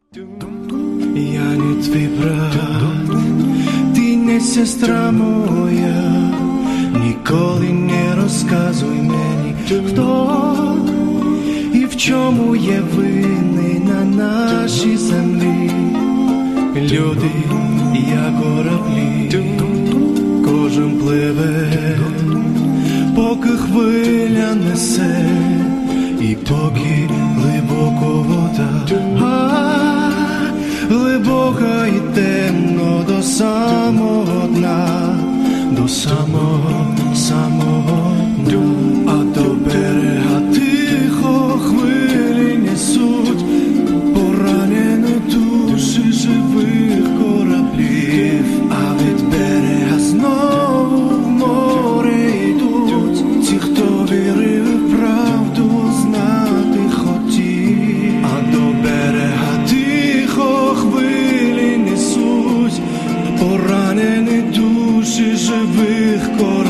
Я не твій брат, ти не сестра моя, ніколи не розказуй мені, хто і в чому є винний на нашій землі. Люди, як кораблі, кожен пливе, поки хвиля несе, і поки глибоко вода, глибока і темно до самого дна, до самого дна. А до берега тихо хвилі несуть поранені душі живих кораблів, а від берега знову в море йдуть ті, хто вірив в правду, знати хотів. А до берега тихо хвилі несуть поранені душі живих кораблів.